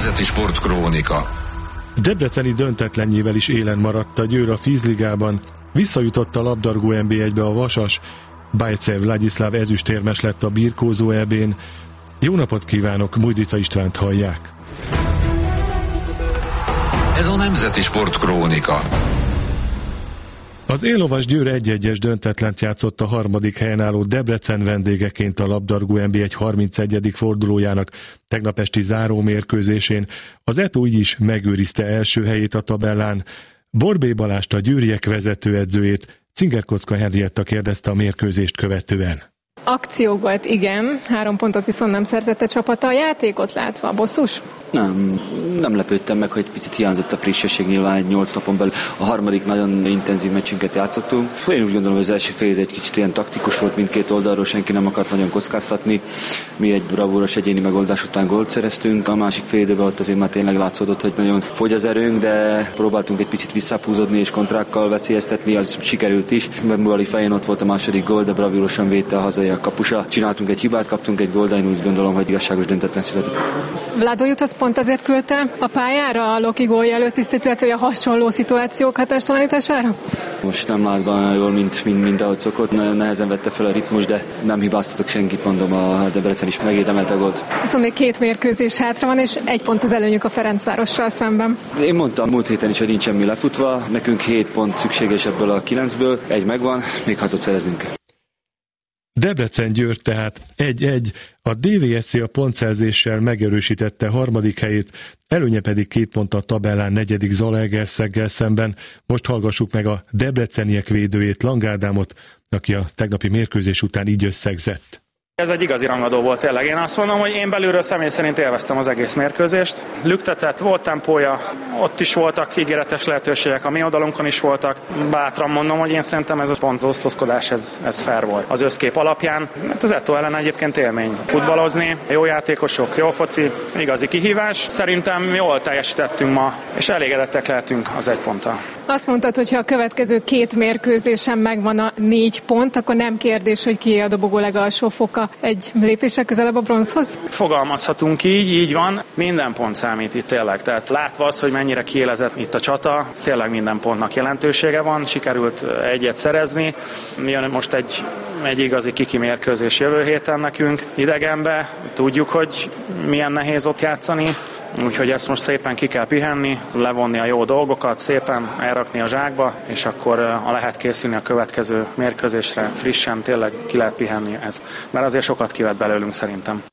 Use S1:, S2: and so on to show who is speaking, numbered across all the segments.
S1: Nemzeti Sportkrónika.
S2: Debreceni döntetlenjével is élen maradt a Győr a vízligában, visszajutott a labdarúgó NB1-be a Vasas, Bajcev Ladislav ezüstérmes lett a birkózó EB-n. Jó napot kívánok, Mújdica Istvánt hallják.
S1: Ez a Nemzeti Sportkrónika.
S2: Az élovas Győr 1-1-es döntetlent játszott a harmadik helyen álló Debrecen vendégeként a labdarúgó NB1 31. fordulójának tegnap esti záró mérkőzésén. Az ETO így is megőrizte első helyét a tabellán. Borbély Balást, a győriek vezetőedzőjét, Cingerkocka Henrietta kérdezte a mérkőzést követően.
S3: Akció volt, igen, 3 pontot viszont nem szerzett a csapata. A játékot látva bosszus?
S4: Nem lepődtem meg, hogy picit hiányzott a frissesség, nyilván egy 8 napon belül a harmadik nagyon intenzív meccsünket játszottunk. Én úgy gondolom, hogy az első fél egy kicsit ilyen taktikus volt mindkét oldalról, senki nem akart nagyon kockáztatni. Mi egy bravúros egyéni megoldás után gólt szereztünk, a másik fél időben ott azért már tényleg látszódott, hogy nagyon fogy az erőnk, de próbáltunk egy picit visszapúzódni és kontrákkal veszélyeztetni, az sikerült is. Wembali fején ott volt a második gól, de bravúrosan védte a hazai a kapusa. Csináltunk egy hibát, kaptunk egy gólt, de én úgy gondolom, hogy igazságos döntetlen született.
S3: Vlado Jutas pont azért küldte a pályára a Loki gólja előtti szituációja, hasonló szituációk hatástalanítására?
S4: Most nem lát olyan jól, mint ahogy szokott. Nehezen vette fel a ritmus, de nem hibáztatok senkit, mondom, a Debrecen is megérdemelte a gólt.
S3: Viszont még 2 mérkőzés hátra van, és 1 pont az előnyük a Ferencvárossal szemben.
S4: Én mondtam múlt héten is, hogy nincs semmi lefutva. Nekünk 7 pont szükséges ebből a 9-ből. 1 megvan, még 6-ot szereznünk.
S2: Debrecen-Győr tehát 1-1, a DVSC a pontszerzéssel megerősítette harmadik helyét, előnye pedig 2 pont a tabellán 4. Zalaegerszeggel szemben. Most hallgassuk meg a debreceniek védőjét, Lang Ádámot, aki a tegnapi mérkőzés után így összegzett.
S5: Ez egy igazi rangadó volt tényleg. Én azt mondom, hogy én belülről személy szerint élveztem az egész mérkőzést. Lüktetett, volt tempója, ott is voltak ígéretes lehetőségek, a mi oldalunkon is voltak. Bátran mondom, hogy én szerintem ez a pontosztozkodás, ez fair volt. Az összkép alapján, hát az ETO ellen egyébként élmény futballozni, jó játékosok, jó foci, igazi kihívás. Szerintem jól teljesítettünk ma, és elégedettek lehetünk az 1 ponttal.
S3: Azt mondtad, hogy ha a következő 2 mérkőzésen megvan a 4 pont, akkor nem kérdés, hogy kié a dobogó legalsó foka egy lépéssel közelebb a bronzhoz?
S5: Fogalmazhatunk így van. Minden pont számít itt tényleg. Tehát látva az, hogy mennyire kiélezett itt a csata, tényleg minden pontnak jelentősége van. Sikerült 1-et szerezni. Jön most egy igazi kiki mérkőzés jövő héten nekünk idegenbe. Tudjuk, hogy milyen nehéz ott játszani. Úgyhogy ezt most szépen ki kell pihenni, levonni a jó dolgokat, szépen elrakni a zsákba, és akkor lehet készülni a következő mérkőzésre frissen, tényleg ki lehet pihenni ezt. Mert azért sokat kivett belőlünk szerintem.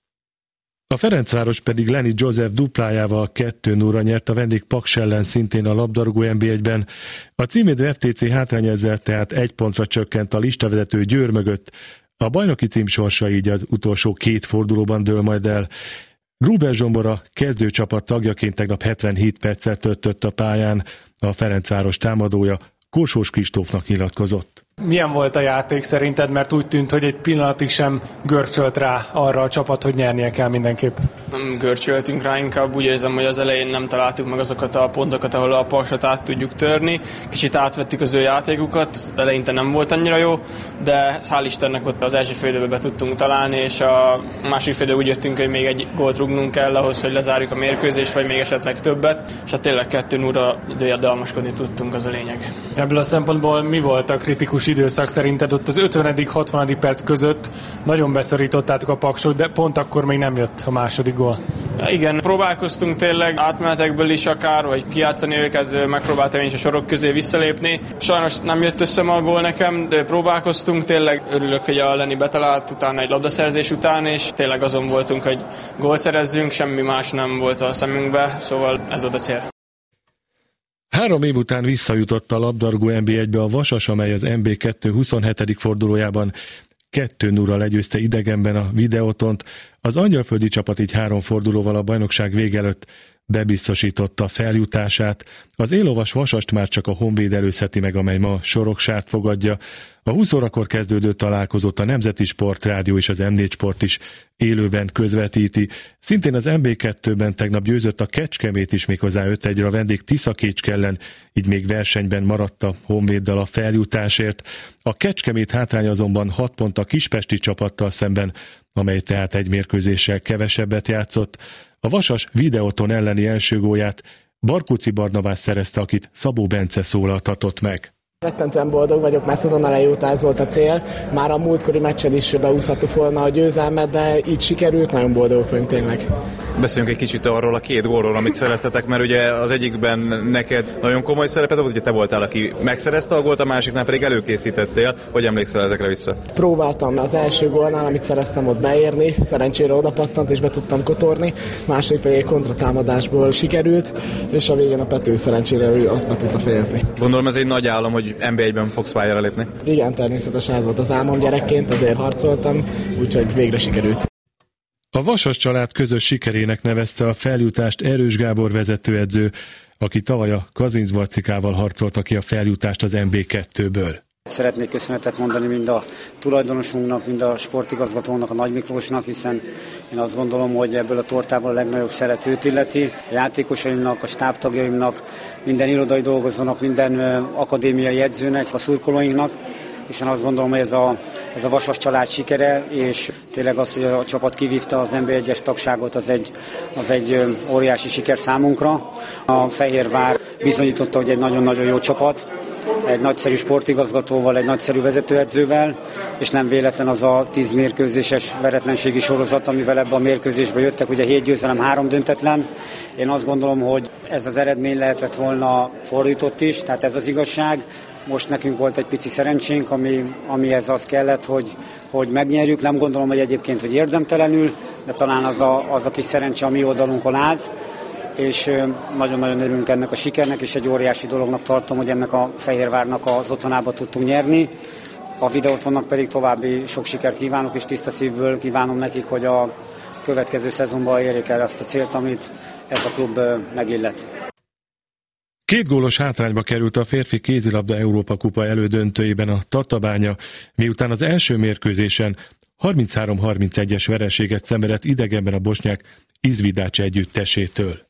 S2: A Ferencváros pedig Lenny Joseph duplájával 2-0-ra nyert a vendég Paks ellen szintén a labdarúgó NB1-ben. A címvédő FTC hátrány ezzel tehát 1 pontra csökkent a listavezető Győr mögött. A bajnoki cím sorsa így az utolsó 2 fordulóban dől majd el. Gruber Zsombor a kezdőcsapat tagjaként tegnap 77 percet töltött a pályán, a Ferencváros támadója Korsós Kristófnak nyilatkozott.
S6: Milyen volt a játék szerinted, mert úgy tűnt, hogy egy pillanatig sem görcsölt rá arra a csapat, hogy nyernie kell mindenképp?
S7: Nem görcsöltünk rá, inkább úgy érzem, hogy az elején nem találtuk meg azokat a pontokat, ahol a Paksot át tudjuk törni. Kicsit átvettük az ő játékukat, eleinte nem volt annyira jó, de hál' Istennek ott az első fél időben be tudtunk találni, és a másik fél időben úgy jöttünk, hogy még egy gólt rúgnunk kell ahhoz, hogy lezárjuk a mérkőzést, vagy még esetleg többet, és hát tényleg 2-0-ra időjaddalmaskodni tudtunk, az a lényeg.
S6: Ebből a szempontból mi volt a kritikus időszak szerinted? Ott az 50.-60. perc között nagyon beszorítottátok a Paksot, de pont akkor még nem jött a második gól.
S7: Igen, próbálkoztunk tényleg átmenetekből is akár, vagy kijátszani őket, megpróbáltam én is a sorok közé visszalépni. Sajnos nem jött össze ma a gól nekem, de próbálkoztunk, tényleg örülök, hogy a Lenny betalált utána egy labdaszerzés után, és tényleg azon voltunk, hogy gólt szerezzünk, semmi más nem volt a szemünkbe, szóval ez volt a cél.
S2: 3 év után visszajutott a labdarúgó NB1-be a Vasas, amely az NB2 27. fordulójában 2-0-ra legyőzte idegenben a Videótont. Az angyalföldi csapat így 3 fordulóval a bajnokság vége előtt bebiztosította feljutását. Az élovas Vasast már csak a Honvéd előzheti meg, amely ma Soroksárt fogadja. A 20 órakor kezdődő találkozót a Nemzeti Sportrádió és az M4 Sport is élőben közvetíti. Szintén az MB2-ben tegnap győzött a Kecskemét is, méghozzá 5-1-re a vendég Tiszakécske ellen, így még versenyben maradt a Honvéddal a feljutásért. A Kecskemét hátrány azonban 6 pont a kispesti csapattal szemben, amely tehát egy mérkőzéssel kevesebbet játszott. A Vasas Videoton elleni első gólját Barkóczy Barnabás szerezte, akit Szabó Bence szólaltatott meg.
S8: Rettentően boldog vagyok, mert szezon elejé óta ez volt a cél. Már a múltkori meccsen is beúszhattuk volna a győzelmet, de így sikerült, nagyon boldogok vagyunk tényleg.
S9: Beszéljünk egy kicsit arról a 2 gólról, amit szereztetek, mert ugye az egyikben neked nagyon komoly szereped volt, ugye te voltál, aki megszerezte a gólt, a másiknál pedig előkészítettél. Hogy emlékszel ezekre vissza?
S8: Próbáltam az első gólnál, amit szereztem, ott beérni, szerencsére oda pattant és be tudtam kotorni. Második pedig egy kontratámadásból sikerült, és a végén a Pető szerencsére ő azt be tudta fejezni.
S9: Gondolom ez egy nagy álom, hogy NB1-ben fogsz pályára lépni.
S8: Igen, természetesen ez volt az álmom gyerekként, azért harcoltam, úgyhogy végre sikerült.
S2: A Vasas család közös sikerének nevezte a feljutást Erős Gábor vezetőedző, aki tavaly a Kazincbarcikával harcolta ki a feljutást az NB2-ből.
S10: Szeretnék köszönetet mondani mind a tulajdonosunknak, mind a sportigazgatónak, a Nagy Miklósnak, hiszen én azt gondolom, hogy ebből a tortából a legnagyobb szeret őt illeti. A játékosaimnak, a stábtagjaimnak, minden irodai dolgozónak, minden akadémiai edzőnek, a szurkolóinknak, hiszen azt gondolom, hogy ez a Vasas család sikere, és tényleg az, hogy a csapat kivívta az NB1-es tagságot, az egy óriási siker számunkra. A Fehérvár bizonyította, hogy egy nagyon-nagyon jó csapat, egy nagyszerű sportigazgatóval, egy nagyszerű vezetőedzővel, és nem véletlen az a 10 mérkőzéses veretlenségi sorozat, amivel ebbe a mérkőzésbe jöttek, ugye 7 győzelem, 3 döntetlen. Én azt gondolom, hogy ez az eredmény lehetett volna fordított is, tehát ez az igazság. Most nekünk volt egy pici szerencsénk, amihez az kellett, hogy megnyerjük. Nem gondolom, hogy egyébként, hogy érdemtelenül, de talán az a kis szerencse a mi oldalunkon állt, és nagyon-nagyon örülünk ennek a sikernek, és egy óriási dolognak tartom, hogy ennek a Fehérvárnak az otthonába tudtunk nyerni. A Videótonnak pedig további sok sikert kívánok, és tiszta szívből kívánom nekik, hogy a következő szezonban érjék el azt a célt, amit ez a klub megillet.
S2: 2 gólos hátrányba került a férfi kézilabda Európa kupa elődöntőjében a Tatabánya, miután az első mérkőzésen 33-31-es vereséget szenvedett idegenben a bosnyák Izvidács együttesétől.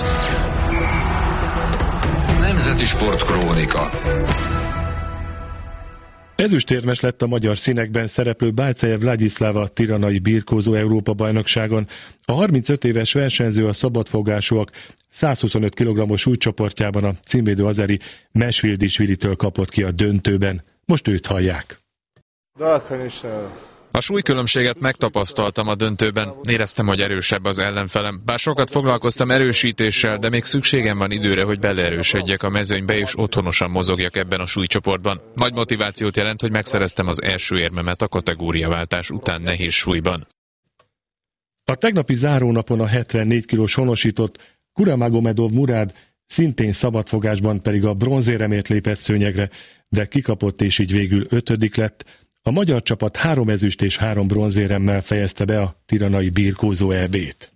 S1: Nemzeti Sportkrónika.
S2: Ezüstérmes lett a magyar színekben szereplő Bájceje Vladislava tiranai birkózó Európa-bajnokságon. A 35 éves versenyző a szabadfogásúak 125 kg-os súlycsoportjában a címvédő azeri Mesvildišvilitől kapott ki a döntőben. Most őt hallják.
S11: A súlykülönbséget megtapasztaltam a döntőben. Éreztem, hogy erősebb az ellenfelem. Bár sokat foglalkoztam erősítéssel, de még szükségem van időre, hogy beleerősödjek a mezőnybe, és otthonosan mozogjak ebben a súlycsoportban. Nagy motivációt jelent, hogy megszereztem az első érmemet a kategóriaváltás után nehéz súlyban.
S2: A tegnapi zárónapon a 74 kilós honosított Kuramagomedov Murad szintén szabadfogásban pedig a bronzéremért lépett szőnyegre, de kikapott és így végül 5. lett. A magyar csapat 3 ezüst és 3 bronzéremmel fejezte be a tiranai birkózó EB-t.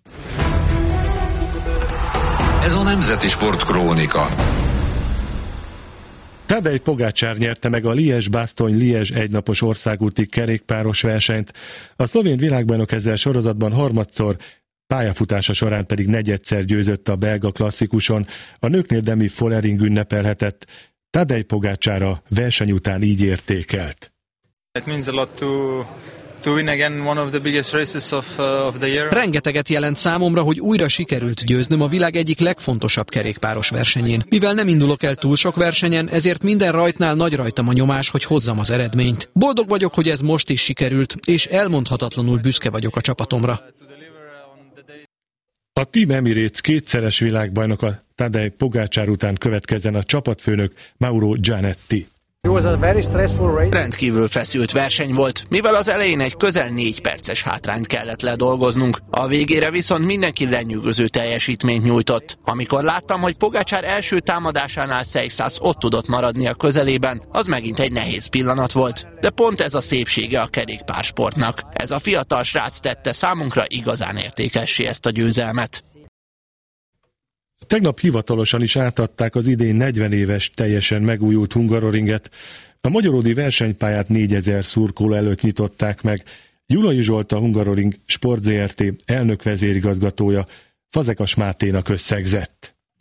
S1: Ez a Nemzeti Sportkrónika.
S2: Tadej Pogačar nyerte meg a Liège-Bastogne-Liège egynapos országúti kerékpáros versenyt. A szlovén világbajnok ezzel sorozatban harmadszor, pályafutása során pedig negyedszer győzött a belga klasszikuson. A nőknél Demi Follering ünnepelhetett. Tadej Pogačar a verseny után így értékelt.
S12: It means a lot to win again one of the biggest races of the year.
S13: Rengeteget jelent számomra, hogy újra sikerült győznöm a világ egyik legfontosabb kerékpáros versenyén. Mivel nem indulok el túl sok versenyen, ezért minden rajtnál nagy rajtam a nyomás, hogy hozzam az eredményt. Boldog vagyok, hogy ez most is sikerült, és elmondhatatlanul büszke vagyok a csapatomra.
S2: A Team Emirates kétszeres világbajnoka Tadej Pogačar után következzen a csapatfőnök Mauro Gianetti.
S14: Rendkívül feszült verseny volt, mivel az elején egy közel 4 perces hátrányt kellett ledolgoznunk. A végére viszont mindenki lenyűgöző teljesítményt nyújtott. Amikor láttam, hogy Pogačar első támadásánál Seixas ott tudott maradni a közelében, az megint egy nehéz pillanat volt. De pont ez a szépsége a kerékpársportnak. Ez a fiatal srác tette számunkra igazán értékessé ezt a győzelmet.
S2: Tegnap hivatalosan is átadták az idén 40 éves teljesen megújult Hungaroringet. A magyaródi versenypályát 4000 szurkoló előtt nyitották meg. Gyulai Zsolt, a Hungaroring Sport Zrt. Elnök vezérigazgatója Fazekas Máténak összegzett.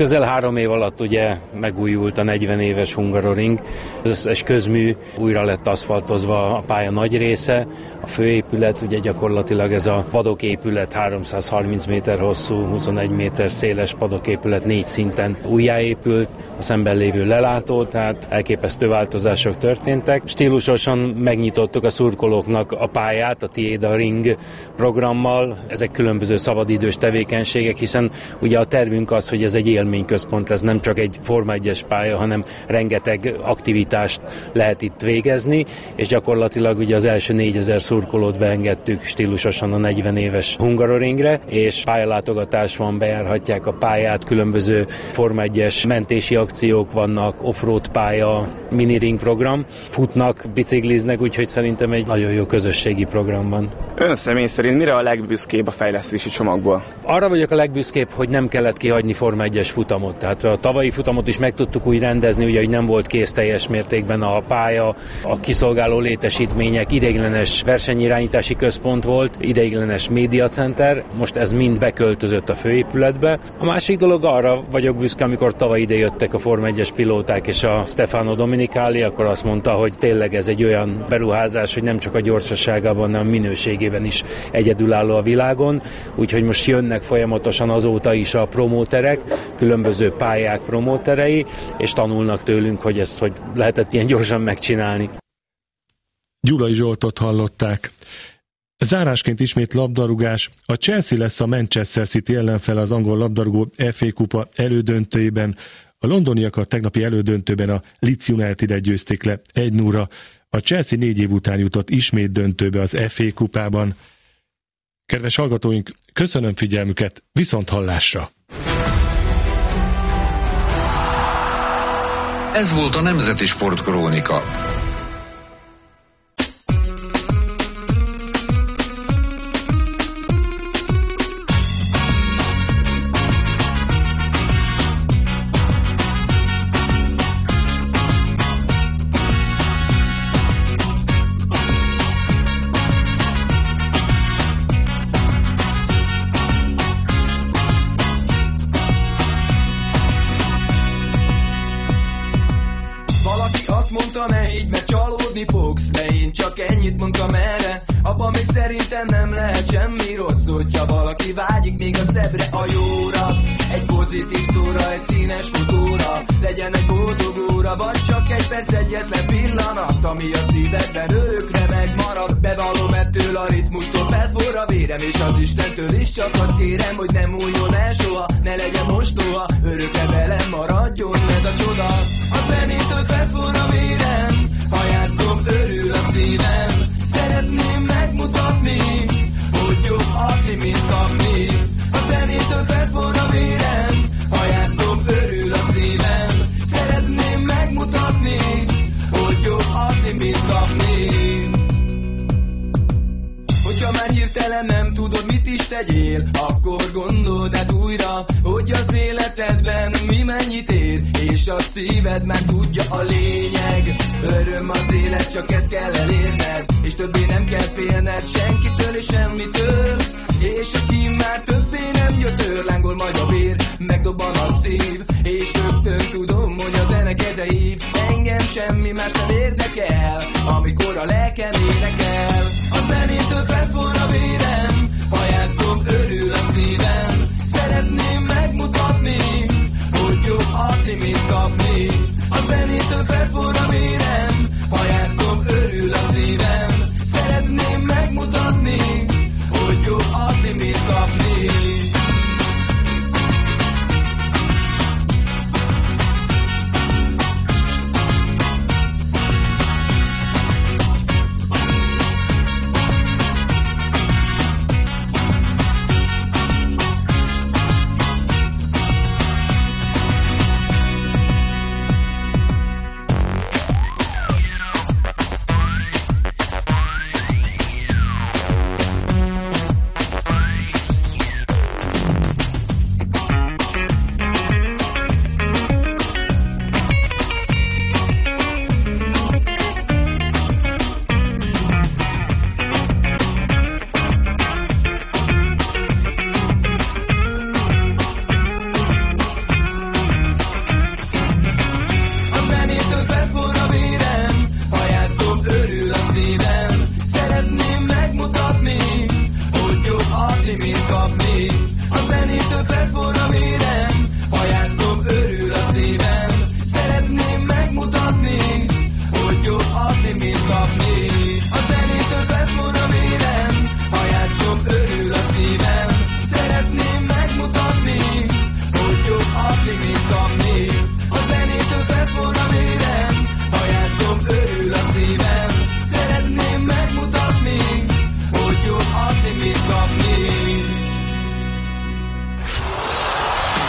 S15: Közel 3 év alatt ugye megújult a 40 éves Hungaroring. Az összes közmű újra lett aszfaltozva, a pálya nagy része, a főépület, ugye gyakorlatilag ez a padoképület 330 méter hosszú, 21 méter széles padoképület 4 szinten újjáépült, a szemben lévő lelátó, tehát elképesztő változások történtek. Stílusosan megnyitottuk a szurkolóknak a pályát, a Tiéd a Ring programmal, ezek különböző szabadidős tevékenységek, hiszen ugye a tervünk az, hogy ez egy élményközpont lesz, nem csak egy Forma 1-es pálya, hanem rengeteg aktivitást lehet itt végezni, és gyakorlatilag ugye az első 4000 szurkolót beengedtük stílusosan a 40 éves Hungaroringre, és pályalátogatás van, bejárhatják a pályát, különböző Forma 1-es mentési akciók vannak, offroad pálya, miniring program, futnak, bicikliznek, úgyhogy szerintem egy nagyon jó közösségi program van.
S16: Ön személy szerint mire a legbüszkébb a fejlesztési csomagból?
S15: Arra vagyok a legbüszkébb, hogy nem kellett kihagyni Forma 1-es futamot. Tehát a tavalyi futamot is meg tudtuk úgy rendezni, ugye, hogy nem volt kész teljes mértékben a pálya, a kiszolgáló létesítmények, ideiglenes versenyirányítási központ volt, ideiglenes médiacenter, most ez mind beköltözött a főépületbe. A másik dolog, arra vagyok büszke, amikor tavaly ide jöttek a Forma 1-es pilóták és a Stefano Domenicali, akkor azt mondta, hogy tényleg ez egy olyan beruházás, hogy nem csak a gyorsaságában, hanem a minőségében is egyedülálló a világon, úgyhogy most jönnek folyamatosan azóta is a promóterek, különböző pályák promóterei, és tanulnak tőlünk, hogy ezt hogy lehetett ilyen gyorsan megcsinálni.
S2: Gyulai Zsoltot hallották. Zárásként ismét labdarúgás. A Chelsea lesz a Manchester City ellenfele az angol labdarúgó FA kupa elődöntőjében. A londoniakat tegnapi elődöntőben a Leeds United-et győzték le 1-0-ra. A Chelsea 4 év után jutott ismét döntőbe az FA kupában. Kedves hallgatóink, köszönöm figyelmüket, viszont hallásra!
S1: Ez volt a Nemzeti Sportkrónika.
S17: De én csak ennyit mondtam erre, abban még szerintem nem lehet semmi rossz, hogyha valaki vágyik még a szebbre, a jóra, egy pozitív szóra, egy színes fotóra, legyen egy boldog óra, vagy csak egy perc, egyetlen pillanat, ami a szívedben örökre megmarad. Bevallom, ettől a ritmustól felforr a vérem, és az Istentől is csak azt kérem, hogy nem múljon el soha, ne legyen mostoha, örökre velem maradjon ez a csoda. A zenétől felforr a vérem, ha játszom, örül a szívem. Szeretném megmutatni, hogy jobb adni, mint kapni. A zenétől felforr a vérem, ha játszom, örül a szívem. Szeretném megmutatni, hogy jobb adni, mint kapni. Hogyha már hirtelen nem tudod, mit is tegyél, akkor gondold át újra, hogy az életedben mi mennyit ér, és a szíved már tudja a lényeg. Öröm az élet, csak ezt kell elérned, és többé nem kell félned senkitől és semmitől. És aki már többé nem gyötör, lángol majd a vér, megdobban a szív,